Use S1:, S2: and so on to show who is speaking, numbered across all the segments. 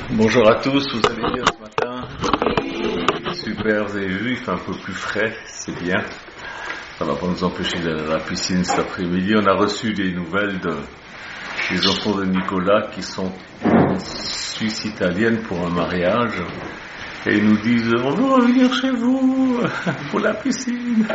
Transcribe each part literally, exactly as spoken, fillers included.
S1: Bonjour à tous, vous allez bien ce matin? Super, vous avez vu, il fait un peu plus frais, c'est bien. Ça ne va pas nous empêcher d'aller à la piscine cet après-midi. On a reçu des nouvelles de, des enfants de Nicolas qui sont en Suisse italienne pour un mariage. Et ils nous disent, on veut revenir chez vous pour la piscine.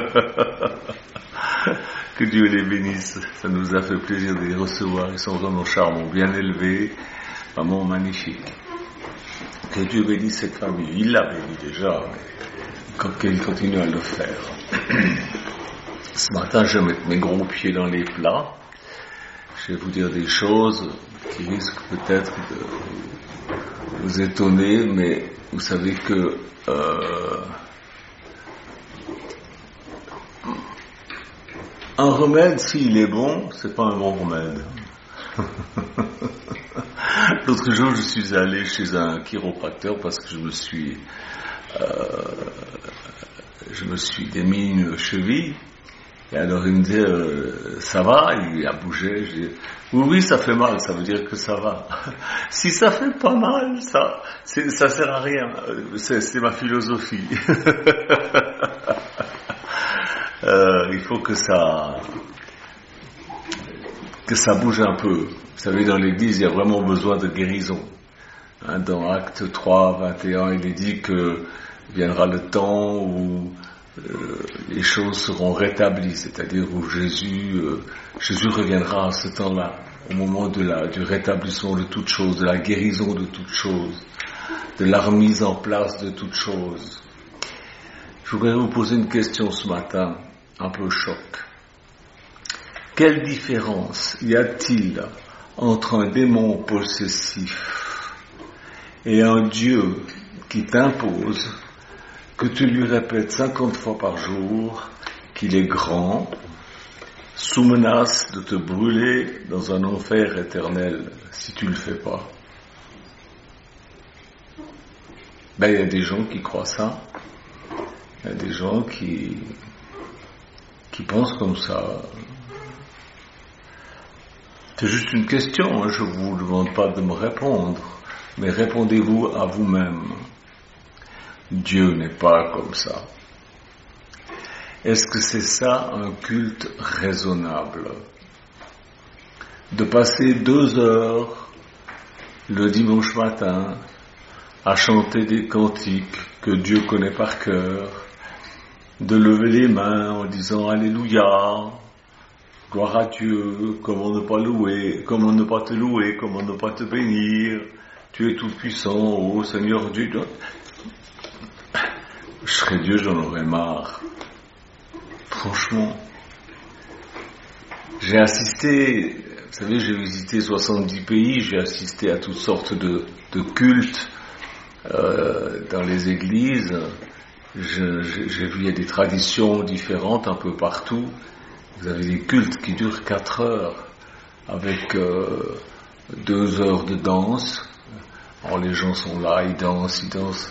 S1: Que Dieu les bénisse. Ça nous a fait plaisir de les recevoir. Ils sont vraiment charmants, bien élevés, vraiment magnifiques. Que Dieu bénisse cette famille. Il l'a béni déjà, mais qu'il continue à le faire. Ce matin, je vais mettre mes gros pieds dans les plats. Je vais vous dire des choses qui risquent peut-être de vous étonner, mais vous savez que euh, un remède, s'il est bon, c'est pas un bon remède. L'autre jour, je suis allé chez un chiropracteur parce que je me suis, euh, je me suis démis une cheville. Et alors il me dit, euh, ça va? Il a bougé. Je dis, oui, oui, ça fait mal. Ça veut dire que ça va. Si ça fait pas mal, ça, c'est, ça sert à rien. C'est, c'est ma philosophie. euh, il faut que ça, que ça bouge un peu. Vous savez, dans l'Église, il y a vraiment besoin de guérison. Hein, dans Acte trois, vingt et un, il est dit que viendra le temps où euh, les choses seront rétablies, c'est-à-dire où Jésus, euh, Jésus reviendra à ce temps-là, au moment de la, du rétablissement de toutes choses, de la guérison de toutes choses, de la remise en place de toutes choses. Je voudrais vous poser une question ce matin, un peu choc. Quelle différence y a-t-il entre un démon possessif et un Dieu qui t'impose que tu lui répètes cinquante fois par jour qu'il est grand, sous menace de te brûler dans un enfer éternel si tu ne le fais pas? Ben, il y a des gens qui croient ça. Il y a des gens qui, qui pensent comme ça. C'est juste une question, hein, je ne vous demande pas de me répondre, mais répondez-vous à vous-même. Dieu n'est pas comme ça. Est-ce que c'est ça un culte raisonnable? De passer deux heures le dimanche matin à chanter des cantiques que Dieu connaît par cœur, de lever les mains en disant Alléluia, gloire à Dieu, comment ne pas louer, comment ne pas te louer, comment ne pas te bénir, tu es tout puissant, ô Seigneur Dieu. Je serais Dieu, j'en aurais marre. Franchement. J'ai assisté, vous savez, j'ai visité soixante-dix pays, j'ai assisté à toutes sortes de, de cultes euh, dans les églises. Je, j'ai, j'ai vu il y a des traditions différentes un peu partout. Vous avez des cultes qui durent quatre heures avec euh, deux heures de danse. Alors les gens sont là, ils dansent, ils dansent.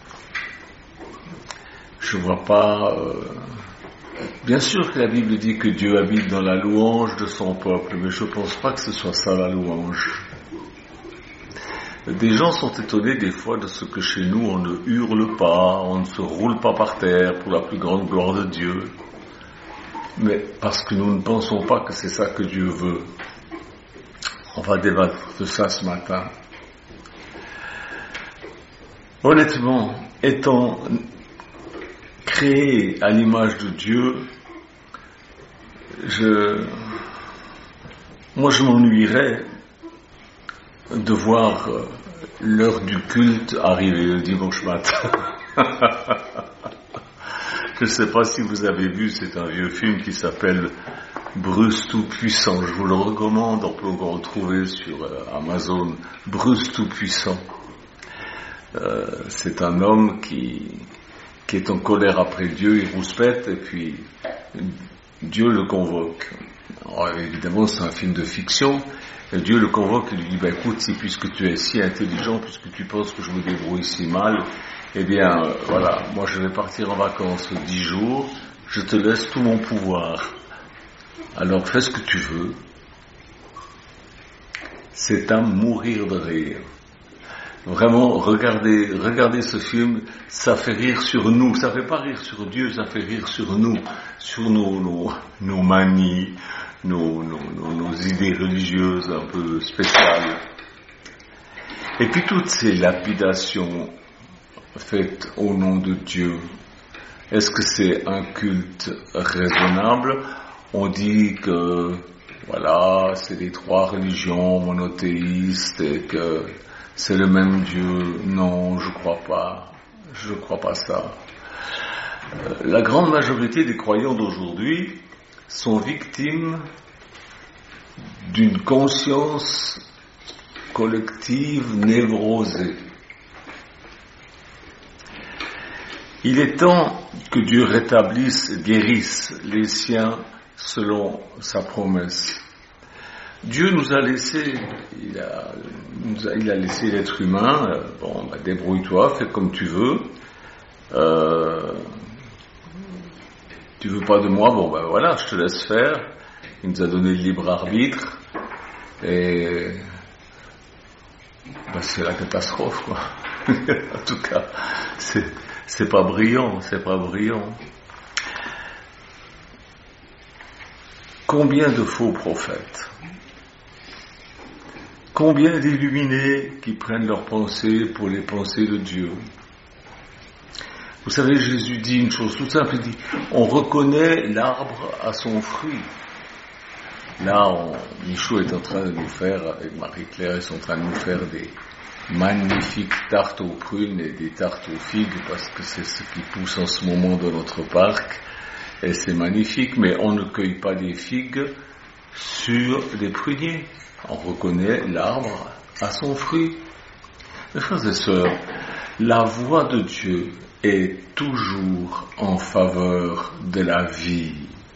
S1: Je vois pas. Euh... Bien sûr que la Bible dit que Dieu habite dans la louange de son peuple, mais je pense pas que ce soit ça la louange. Des gens sont étonnés des fois de ce que chez nous on ne hurle pas, on ne se roule pas par terre pour la plus grande gloire de Dieu. Mais parce que nous ne pensons pas que c'est ça que Dieu veut. On va débattre de ça ce matin. Honnêtement, étant créé à l'image de Dieu, je, moi je m'ennuierais de voir l'heure du culte arriver le dimanche matin. Je ne sais pas si vous avez vu, c'est un vieux film qui s'appelle Bruce Tout-Puissant. Je vous le recommande, on peut le retrouver sur euh, Amazon. Bruce Tout-Puissant. Euh, c'est un homme qui, qui est en colère après Dieu, il rouspète, et puis Dieu le convoque. Alors, évidemment, c'est un film de fiction. Et Dieu le convoque et lui dit, bah, écoute, si, puisque tu es si intelligent, puisque tu penses que je me débrouille si mal, eh bien, euh, voilà, moi je vais partir en vacances dix jours, je te laisse tout mon pouvoir. Alors fais ce que tu veux. C'est à mourir de rire. Vraiment, regardez, regardez ce film, ça fait rire sur nous, ça fait pas rire sur Dieu, ça fait rire sur nous, sur nos, nos, nos manies, nos, nos, nos, nos idées religieuses un peu spéciales. Et puis toutes ces lapidations faites au nom de Dieu, est-ce que c'est un culte raisonnable? On dit que, voilà, c'est les trois religions monothéistes et que c'est le même Dieu. Non, je crois pas. Je crois pas ça. Euh, la grande majorité des croyants d'aujourd'hui sont victimes d'une conscience collective névrosée. Il est temps que Dieu rétablisse, guérisse les siens selon sa promesse. Dieu nous a laissé, il a, nous a, il a laissé l'être humain, euh, bon, bah, débrouille-toi, fais comme tu veux, euh, tu veux pas de moi, bon ben bah, voilà, je te laisse faire, il nous a donné le libre arbitre, et bah, c'est la catastrophe, quoi. En tout cas, c'est, c'est pas brillant, c'est pas brillant. Combien de faux prophètes? Combien d'illuminés qui prennent leurs pensées pour les pensées de Dieu? Vous savez, Jésus dit une chose toute simple, il dit, on reconnaît l'arbre à son fruit. Là, on, Michaud est en train de nous faire, avec Marie-Claire, ils sont en train de nous faire des magnifiques tartes aux prunes et des tartes aux figues, parce que c'est ce qui pousse en ce moment dans notre parc, et c'est magnifique, mais on ne cueille pas des figues sur les pruniers. On reconnaît l'arbre à son fruit. Mes frères et sœurs, la voix de Dieu est toujours en faveur de la vie,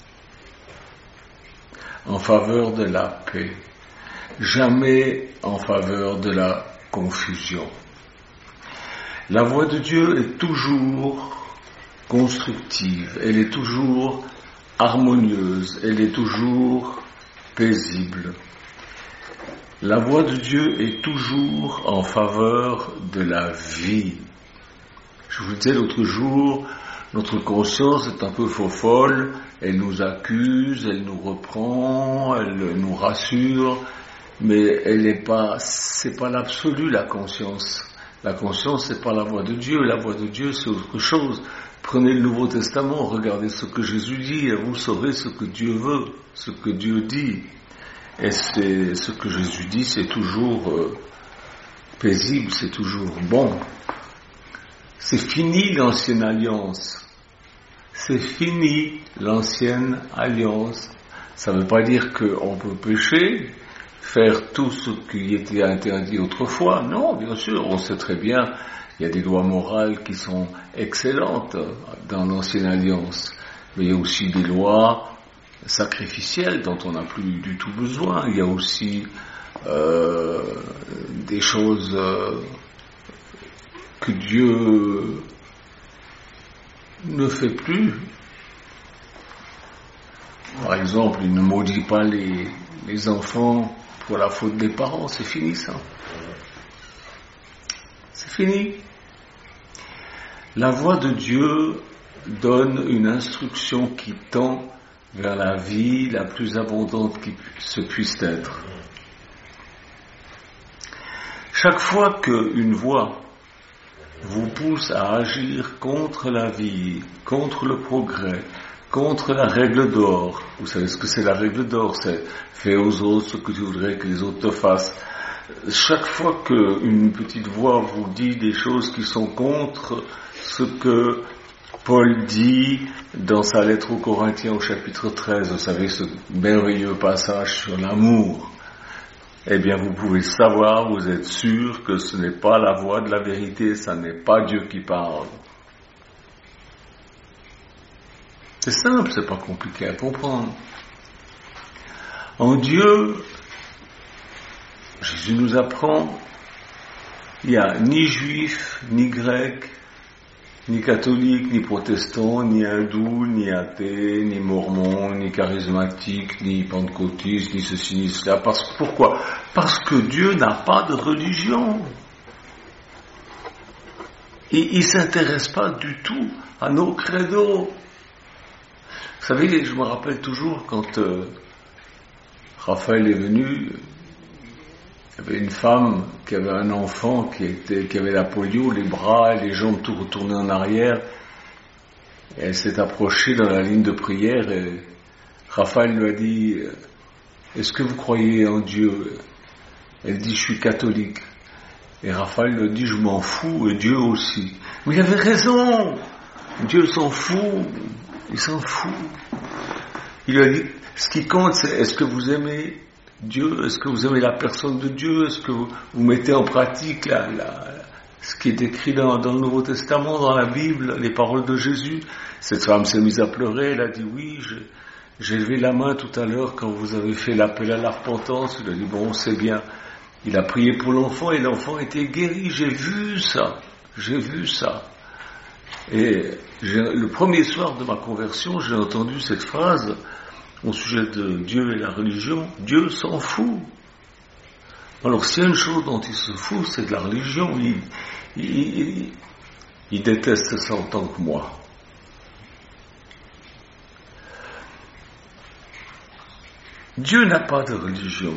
S1: en faveur de la paix, jamais en faveur de la confusion. La voix de Dieu est toujours constructive, elle est toujours harmonieuse, elle est toujours paisible. La voix de Dieu est toujours en faveur de la vie. Je vous le disais l'autre jour, notre conscience est un peu faux-folle, elle nous accuse, elle nous reprend, elle nous rassure, mais elle n'est pas, c'est pas l'absolu, la conscience. La conscience, c'est pas la voix de Dieu, la voix de Dieu, c'est autre chose. Prenez le Nouveau Testament, regardez ce que Jésus dit, et vous saurez ce que Dieu veut, ce que Dieu dit. Et c'est ce que Jésus dit, c'est toujours euh, paisible, c'est toujours bon. C'est fini l'ancienne alliance. C'est fini l'ancienne alliance. Ça ne veut pas dire qu'on peut pécher, faire tout ce qui était interdit autrefois. Non, bien sûr, on sait très bien, il y a des lois morales qui sont excellentes dans l'ancienne alliance. Mais il y a aussi des lois sacrificielles dont on n'a plus du tout besoin. Il y a aussi euh, des choses euh, que Dieu ne fait plus. Par exemple, il ne maudit pas les, les enfants pour la faute des parents. C'est fini ça. C'est fini. La voix de Dieu donne une instruction qui tend vers la vie la plus abondante qui se puisse être. Chaque fois qu'une voix vous pousse à agir contre la vie, contre le progrès, contre la règle d'or, vous savez ce que c'est la règle d'or, c'est fais aux autres ce que tu voudrais que les autres te fassent. Chaque fois qu'une petite voix vous dit des choses qui sont contre ce que Paul dit dans sa lettre aux Corinthiens au chapitre treize, vous savez ce merveilleux passage sur l'amour, eh bien vous pouvez savoir, vous êtes sûr que ce n'est pas la voix de la vérité, ça n'est pas Dieu qui parle. C'est simple, c'est pas compliqué à comprendre. En Dieu, Jésus nous apprend, il n'y a ni juif, ni grec, ni catholique, ni protestant, ni hindou, ni athée, ni mormon, ni charismatique, ni pentecôtiste, ni ceci, ni cela. Parce, pourquoi ? Parce que Dieu n'a pas de religion. il ne s'intéresse pas du tout à nos credos. Vous savez, je me rappelle toujours quand euh, Raphaël est venu, il y avait une femme qui avait un enfant qui, était, qui avait la polio, les bras et les jambes tout retournés en arrière. Et elle s'est approchée dans la ligne de prière et Raphaël lui a dit « Est-ce que vous croyez en Dieu ?» Elle dit « Je suis catholique ». Et Raphaël lui a dit « Je m'en fous et Dieu aussi ». Mais il avait raison, Dieu s'en fout, il s'en fout. Il lui a dit « Ce qui compte, c'est est-ce que vous aimez Dieu, est-ce que vous aimez la personne de Dieu, est-ce que vous, vous mettez en pratique la, la, ce qui est écrit dans, dans le Nouveau Testament, dans la Bible, les paroles de Jésus ?» Cette femme s'est mise à pleurer, elle a dit « Oui, je, j'ai levé la main tout à l'heure quand vous avez fait l'appel à la repentance. » Il a dit « Bon, c'est bien. » Il a prié pour l'enfant et l'enfant était guéri. J'ai vu ça, j'ai vu ça. Et j'ai, le premier soir de ma conversion, j'ai entendu cette phrase au sujet de Dieu et la religion. Dieu s'en fout. Alors s'il y a une chose dont il se fout, c'est de la religion. Il, il, il, il déteste ça autant que moi. Dieu n'a pas de religion.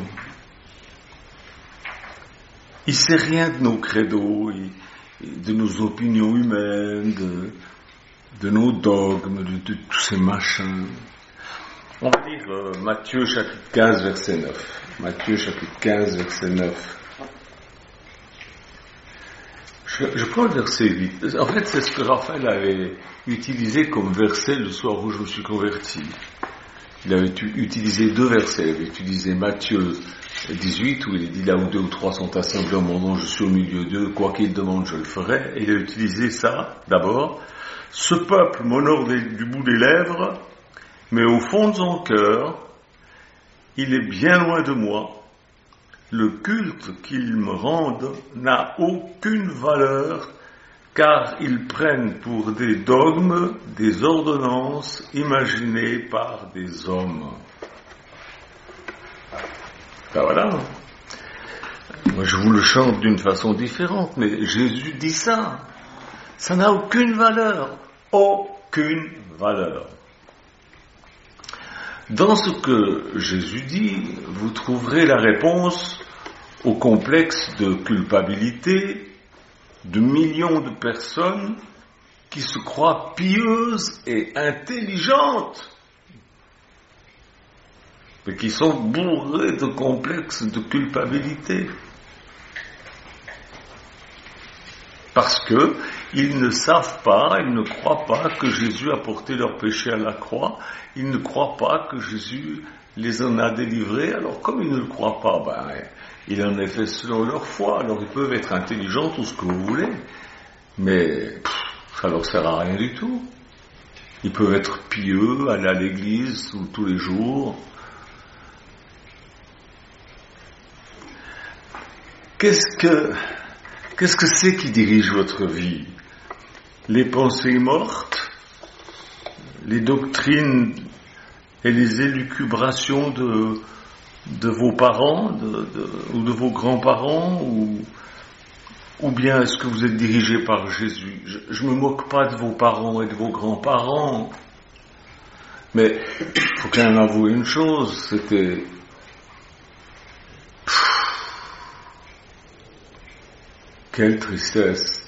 S1: Il ne sait rien de nos credos, de nos opinions humaines, de, de nos dogmes, de, de tous ces machins. On va lire euh, Matthieu chapitre quinze, verset neuf. Matthieu chapitre quinze, verset neuf. Je, je prends le verset huit. En fait, c'est ce que Raphaël avait utilisé comme verset le soir où je me suis converti. Il avait utilisé deux versets. Il avait utilisé Matthieu dix-huit, où il dit là où deux ou trois sont assemblés en mon nom, je suis au milieu d'eux, quoi qu'ils demandent, je le ferai. Et il a utilisé ça, d'abord. Ce peuple m'honore du bout des lèvres, mais au fond de son cœur, il est bien loin de moi. Le culte qu'ils me rendent n'a aucune valeur, car ils prennent pour des dogmes des ordonnances imaginées par des hommes. Ben voilà. Moi, je vous le chante d'une façon différente, mais Jésus dit ça. Ça n'a aucune valeur. Aucune valeur. Dans ce que Jésus dit, vous trouverez la réponse au complexe de culpabilité de millions de personnes qui se croient pieuses et intelligentes, mais qui sont bourrées de complexes de culpabilité. Parce que ils ne savent pas, ils ne croient pas que Jésus a porté leurs péchés à la croix, ils ne croient pas que Jésus les en a délivrés, alors comme ils ne le croient pas, ben, il en est fait selon leur foi, alors ils peuvent être intelligents, tout ce que vous voulez, mais pff, ça leur sert à rien du tout. Ils peuvent être pieux, aller à l'église tous les jours. Qu'est-ce que, qu'est-ce que c'est qui dirige votre vie? Les pensées mortes, les doctrines et les élucubrations de, de vos parents de, de, ou de vos grands-parents, ou, ou bien est-ce que vous êtes dirigé par Jésus? Je ne me moque pas de vos parents et de vos grands-parents, mais il faut quand même avouer une chose, c'était quelle tristesse.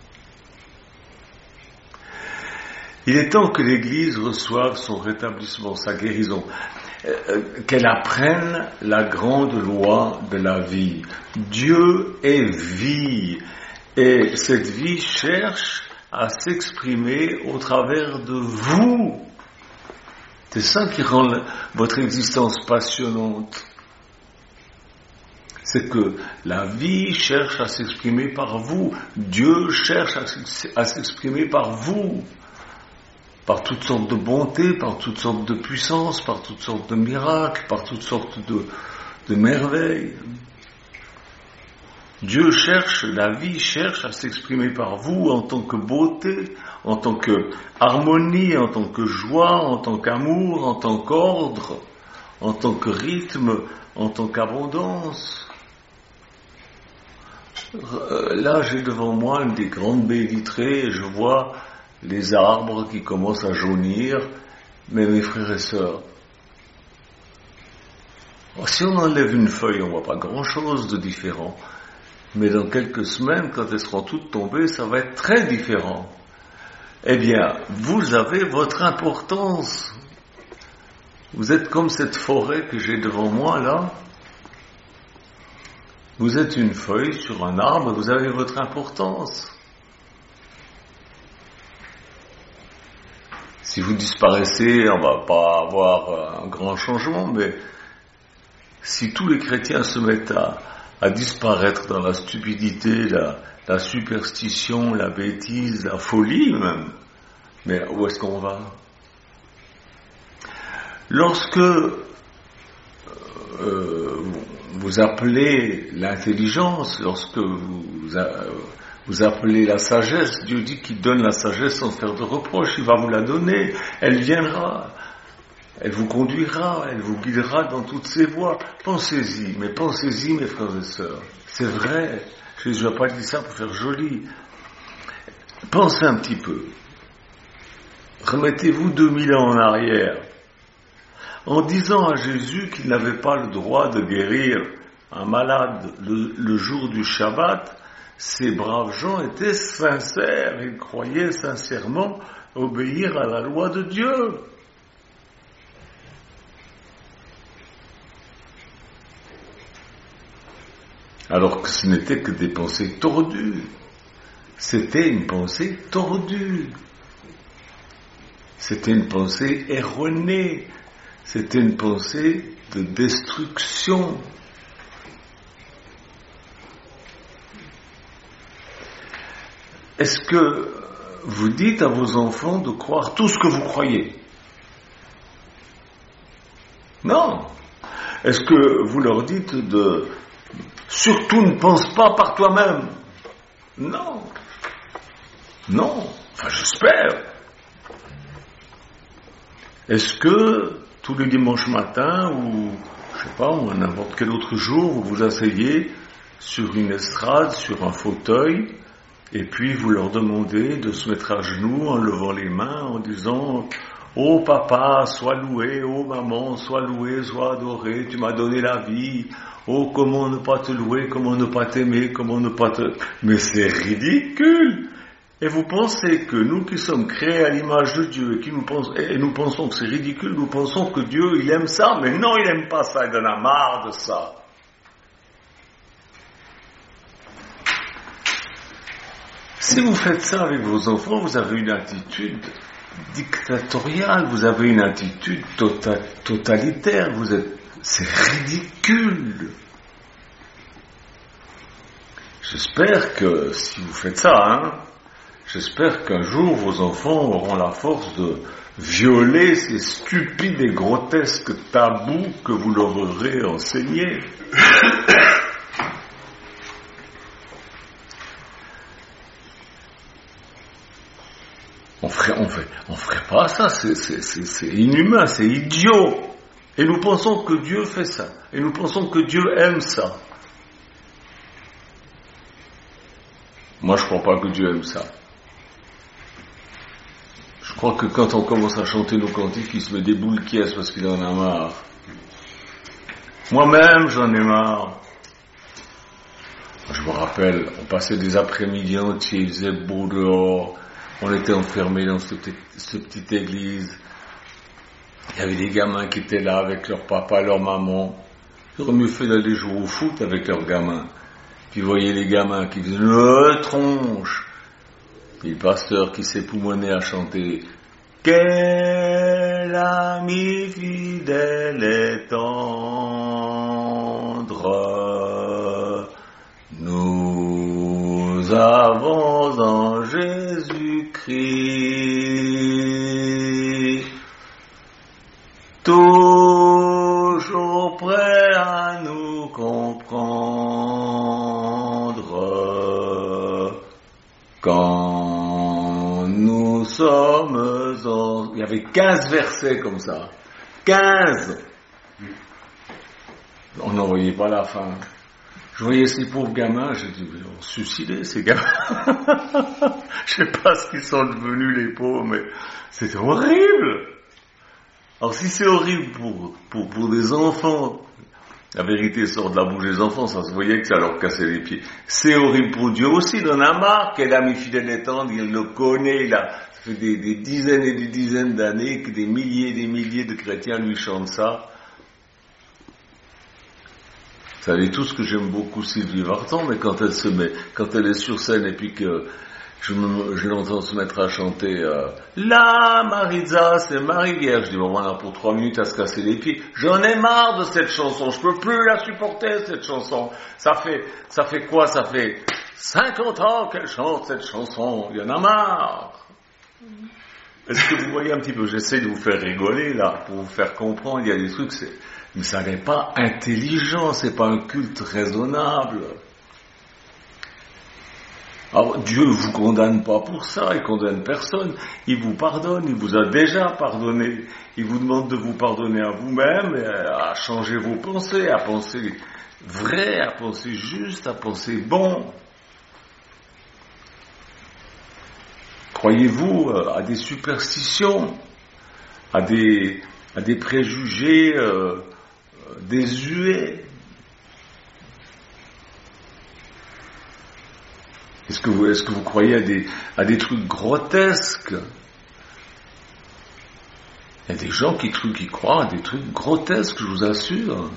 S1: Il est temps que l'Église reçoive son rétablissement, sa guérison, euh, qu'elle apprenne la grande loi de la vie. Dieu est vie, et cette vie cherche à s'exprimer au travers de vous. C'est ça qui rend la, votre existence passionnante. C'est que la vie cherche à s'exprimer par vous. Dieu cherche à s'exprimer par vous. Par toutes sortes de bontés, par toutes sortes de puissances, par toutes sortes de miracles, par toutes sortes de, de merveilles. Dieu cherche, la vie cherche à s'exprimer par vous en tant que beauté, en tant que harmonie, en tant que joie, en tant qu'amour, en tant qu'ordre, en tant que rythme, en tant qu'abondance. Euh, là, j'ai devant moi une des grandes baies vitrées et je vois les arbres qui commencent à jaunir, mais mes frères et sœurs, si on enlève une feuille, on voit pas grand-chose de différent. Mais dans quelques semaines, quand elles seront toutes tombées, ça va être très différent. Eh bien, vous avez votre importance. Vous êtes comme cette forêt que j'ai devant moi, là. Vous êtes une feuille sur un arbre, vous avez votre importance. Si vous disparaissez, on va pas avoir un grand changement, mais si tous les chrétiens se mettent à, à disparaître dans la stupidité, la, la superstition, la bêtise, la folie même, mais où est-ce qu'on va? Lorsque euh, vous appelez l'intelligence, lorsque vous, vous appelez la sagesse, Dieu dit qu'il donne la sagesse sans faire de reproche, il va vous la donner, elle viendra. Elle vous conduira, elle vous guidera dans toutes ses voies. Pensez-y, mais pensez-y, mes frères et sœurs. C'est vrai, Jésus n'a pas dit ça pour faire joli. Pensez un petit peu. Remettez-vous deux mille ans en arrière. En disant à Jésus qu'il n'avait pas le droit de guérir un malade le, le jour du Shabbat, ces braves gens étaient sincères, ils croyaient sincèrement obéir à la loi de Dieu. Alors que ce n'était que des pensées tordues. C'était une pensée tordue. C'était une pensée erronée. C'était une pensée de destruction. Est-ce que vous dites à vos enfants de croire tout ce que vous croyez? Non. Est-ce que vous leur dites de surtout ne pense pas par toi-même? Non. Non. Enfin, j'espère. Est-ce que tous les dimanches matins ou, je sais pas, ou à n'importe quel autre jour, vous vous asseyez sur une estrade, sur un fauteuil, et puis vous leur demandez de se mettre à genoux en levant les mains, en disant « Oh papa, sois loué, oh maman, sois loué, sois adoré, tu m'as donné la vie. Oh, comment ne pas te louer, comment ne pas t'aimer, comment ne pas te... » Mais c'est ridicule. Et vous pensez que nous qui sommes créés à l'image de Dieu et, qui nous, pensons, et nous pensons que c'est ridicule, nous pensons que Dieu, il aime ça. Mais non, il n'aime pas ça, il en a marre de ça. Si vous faites ça avec vos enfants, vous avez une attitude dictatoriale, vous avez une attitude tota- totalitaire, vous êtes, c'est ridicule. J'espère que si vous faites ça, hein, j'espère qu'un jour vos enfants auront la force de violer ces stupides et grotesques tabous que vous leur aurez enseignés. On ferait, on fait, on ferait pas ça, c'est, c'est, c'est, c'est inhumain, c'est idiot. Et nous pensons que Dieu fait ça. Et nous pensons que Dieu aime ça. Moi, je crois pas que Dieu aime ça. Je crois que quand on commence à chanter nos cantiques, il se met des boules qui est parce qu'il en a marre. Moi-même, j'en ai marre. Je me rappelle, on passait des après-midi entiers, il faisait beau dehors. On était enfermés dans cette petite, cette petite église. Il y avait des gamins qui étaient là avec leur papa, leur maman. Ils auraient mieux fait d'aller jouer au foot avec leurs gamins. Puis vous voyez les gamins qui disaient « Le tronche !» Puis le pasteur qui s'époumonait à chanter « Quel ami fidèle et tendre, nous avons en Jésus-Christ, toujours prêt à nous comprendre quand nous sommes en... » Il y avait quinze versets comme ça. quinze. On n'en voyait pas la fin. Je voyais ces pauvres gamins, j'ai dit, ils ont suicidé ces gamins. Je sais pas ce qu'ils sont devenus les pauvres, mais c'était horrible. Alors si c'est horrible pour, pour, pour des enfants, la vérité sort de la bouche des enfants, ça se voyait que ça leur cassait les pieds. C'est horrible pour Dieu aussi, il en a marre, quel ami fidèle et tendre, il le connaît, il a, ça fait des, des dizaines et des dizaines d'années que des milliers et des milliers de chrétiens lui chantent ça. Vous savez tous que j'aime beaucoup Sylvie Vartan, mais quand elle se met, quand elle est sur scène et puis que je, me, je l'entends se mettre à chanter euh, La Maritza, c'est Marie Vierge, je dis bon voilà pour trois minutes à se casser les pieds. J'en ai marre de cette chanson, je peux plus la supporter cette chanson. Ça fait, ça fait quoi? Ça fait cinquante ans qu'elle chante cette chanson. Il y en a marre. Est-ce que vous voyez un petit peu? J'essaie de vous faire rigoler là, pour vous faire comprendre. Il y a des trucs, c'est, mais ça n'est pas intelligent, c'est pas un culte raisonnable. Alors Dieu ne vous condamne pas pour ça, il condamne personne, il vous pardonne, il vous a déjà pardonné, il vous demande de vous pardonner à vous-même, à changer vos pensées, à penser vrai, à penser juste, à penser bon. Croyez-vous à des superstitions, à des, à des préjugés euh, désuets? Est-ce que vous, est-ce que vous croyez à des, à des trucs grotesques? Il y a des gens qui, qui croient à des trucs grotesques, je vous assure.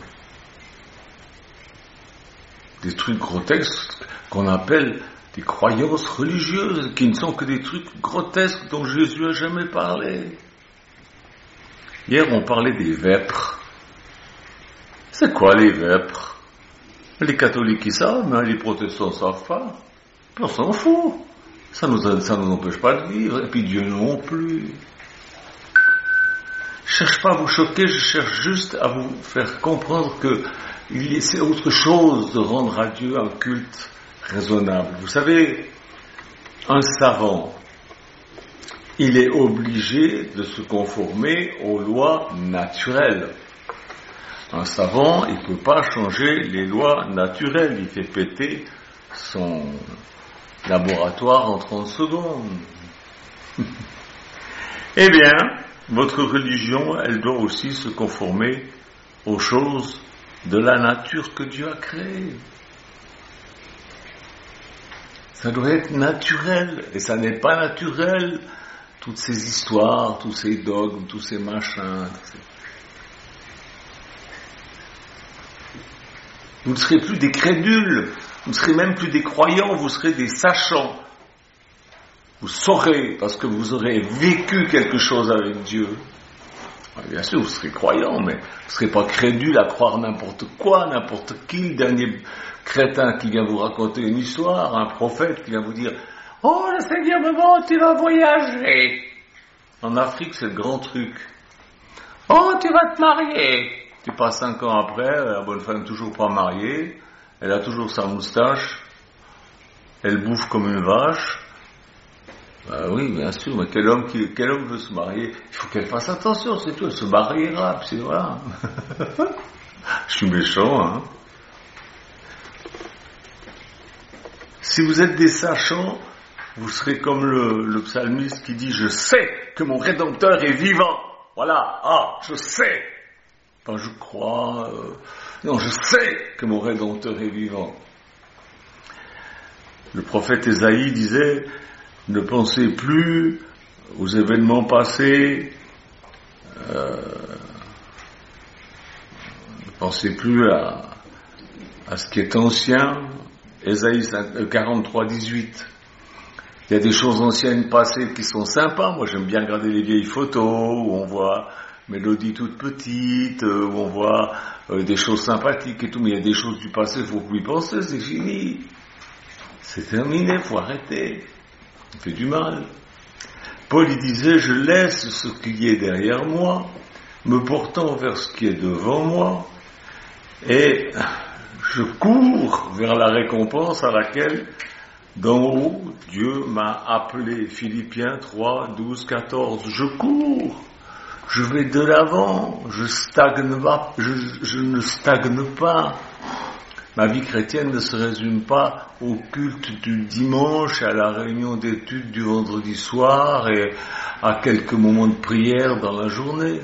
S1: Des trucs grotesques qu'on appelle des croyances religieuses, qui ne sont que des trucs grotesques dont Jésus n'a jamais parlé. Hier, on parlait des vêpres. C'est quoi les vêpres? Les catholiques ils savent, mais les protestants ne savent pas. On s'en fout. Ça nous, ça nous empêche pas de vivre. Et puis Dieu non plus. Je cherche pas à vous choquer, je cherche juste à vous faire comprendre que c'est autre chose de rendre à Dieu un culte raisonnable. Vous savez, un savant, il est obligé de se conformer aux lois naturelles. Un savant, il ne peut pas changer les lois naturelles. Il fait péter son laboratoire en trente secondes. Eh bien, votre religion, elle doit aussi se conformer aux choses de la nature que Dieu a créée. Ça doit être naturel, et ça n'est pas naturel, toutes ces histoires, tous ces dogmes, tous ces machins. Tous ces... Vous ne serez plus des crédules, vous ne serez même plus des croyants, vous serez des sachants. Vous saurez, parce que vous aurez vécu quelque chose avec Dieu. Bien sûr, vous serez croyant, mais vous ne serez pas crédule à croire n'importe quoi, n'importe qui, le dernier crétin qui vient vous raconter une histoire, un prophète qui vient vous dire « Oh, le Seigneur me demande, tu vas voyager !» En Afrique, c'est le grand truc. « Oh, tu vas te marier !» Tu passes cinq ans après, la bonne femme toujours pas mariée, elle a toujours sa moustache, elle bouffe comme une vache. Ben oui, bien sûr, mais quel homme, qui, quel homme veut se marier? Il faut qu'elle fasse attention, c'est tout, elle se mariera, c'est voilà. Je suis méchant, hein. Si vous êtes des sachants, vous serez comme le, le psalmiste qui dit « Je sais que mon Rédempteur est vivant ». Voilà, ah, je sais. Enfin, je crois... Euh, non, je sais que mon Rédempteur est vivant. Le prophète Ésaïe disait « Ne pensez plus aux événements passés, euh, ne pensez plus à, à ce qui est ancien. » Ésaïe quarante-trois, dix-huit. Il y a des choses anciennes passées qui sont sympas. Moi, j'aime bien regarder les vieilles photos où on voit Mélodie toute petite, où on voit euh, des choses sympathiques et tout. Mais il y a des choses du passé, il faut plus y penser, c'est fini. C'est terminé, il faut arrêter. Ça fait du mal. Paul, il disait, je laisse ce qui est derrière moi, me portant vers ce qui est devant moi, et je cours vers la récompense à laquelle, d'en haut, Dieu m'a appelé. Philippiens trois, douze, quatorze. Je cours, je vais de l'avant, je stagne pas, je, je ne stagne pas. Ma vie chrétienne ne se résume pas au culte du dimanche, à la réunion d'études du vendredi soir et à quelques moments de prière dans la journée.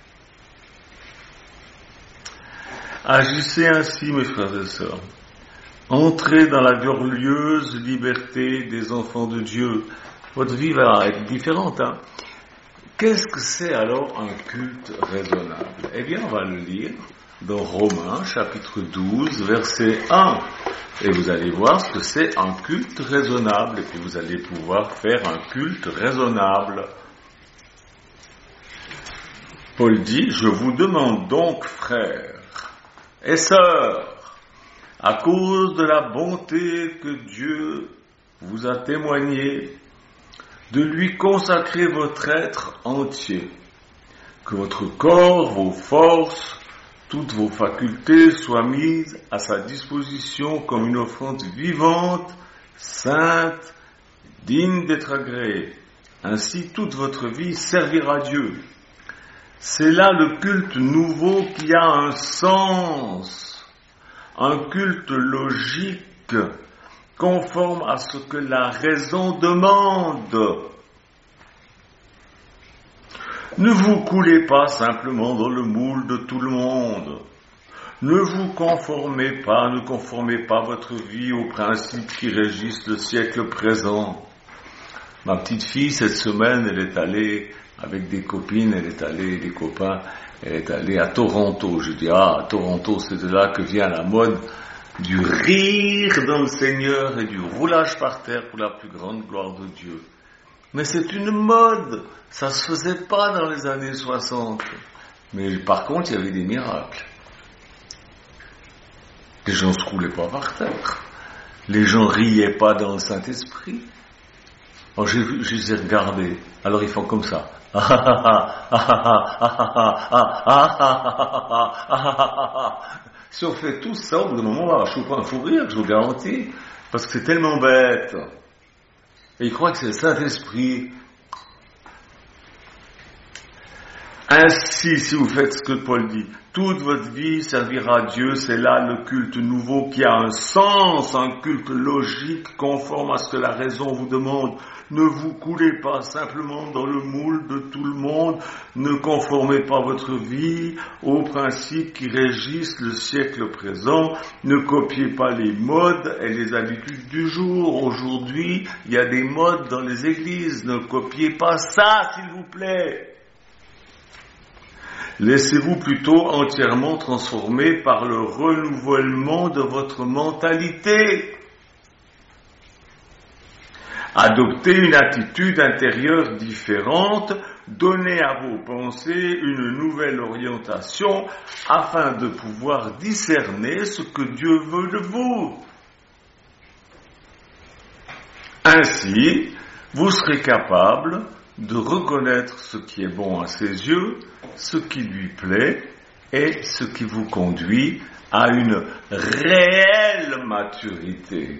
S1: Agissez ainsi, mes frères et sœurs. Entrez dans la glorieuse liberté des enfants de Dieu. Votre vie va être différente, hein. Qu'est-ce que c'est alors un culte raisonnable? Eh bien, on va le lire dans Romains, chapitre douze, verset un. Et vous allez voir ce que c'est un culte raisonnable, et puis vous allez pouvoir faire un culte raisonnable. Paul dit, « Je vous demande donc, frères et sœurs, à cause de la bonté que Dieu vous a témoignée, de lui consacrer votre être entier, que votre corps, vos forces, toutes vos facultés soient mises à sa disposition comme une offrande vivante, sainte, digne d'être agréée. Ainsi, toute votre vie servira Dieu. » C'est là le culte nouveau qui a un sens, un culte logique, conforme à ce que la raison demande. Ne vous coulez pas simplement dans le moule de tout le monde. Ne vous conformez pas, ne conformez pas votre vie aux principes qui régissent le siècle présent. Ma petite fille, cette semaine, elle est allée avec des copines, elle est allée, des copains, elle est allée à Toronto. Je dis, ah, à Toronto, c'est de là que vient la mode du rire dans le Seigneur et du roulage par terre pour la plus grande gloire de Dieu. Mais c'est une mode, ça se faisait pas dans les années soixante. Mais par contre, il y avait des miracles. Les gens se roulaient pas par terre. Les gens riaient pas dans le Saint-Esprit. Alors j'ai vu, je les ai regardés. Alors ils font comme ça. Si on fait tout ça, au bout d'un moment, je ne peux pas un fou rire, je vous garantis, parce que c'est tellement bête. Et ils croient que c'est le Saint-Esprit. Ainsi, si vous faites ce que Paul dit, toute votre vie servira Dieu, c'est là le culte nouveau qui a un sens, un culte logique conforme à ce que la raison vous demande. Ne vous coulez pas simplement dans le moule de tout le monde, ne conformez pas votre vie aux principes qui régissent le siècle présent, ne copiez pas les modes et les habitudes du jour. Aujourd'hui, il y a des modes dans les églises, ne copiez pas ça, s'il vous plaît. Laissez-vous plutôt entièrement transformer par le renouvellement de votre mentalité. Adoptez une attitude intérieure différente, donnez à vos pensées une nouvelle orientation afin de pouvoir discerner ce que Dieu veut de vous. Ainsi, vous serez capable de reconnaître ce qui est bon à ses yeux, ce qui lui plaît et ce qui vous conduit à une réelle maturité.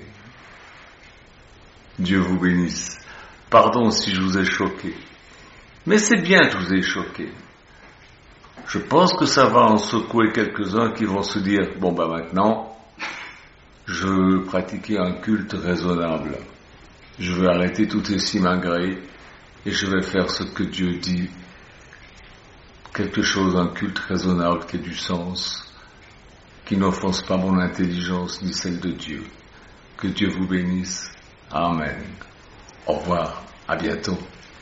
S1: Dieu vous bénisse. Pardon si je vous ai choqué. Mais c'est bien que je vous ai choqué. Je pense que ça va en secouer quelques-uns qui vont se dire, bon ben maintenant, je veux pratiquer un culte raisonnable. Je veux arrêter toutes ces simagrées et je vais faire ce que Dieu dit. Quelque chose, un culte raisonnable qui ait du sens, qui n'offense pas mon intelligence ni celle de Dieu. Que Dieu vous bénisse. Amen. Au revoir. À bientôt.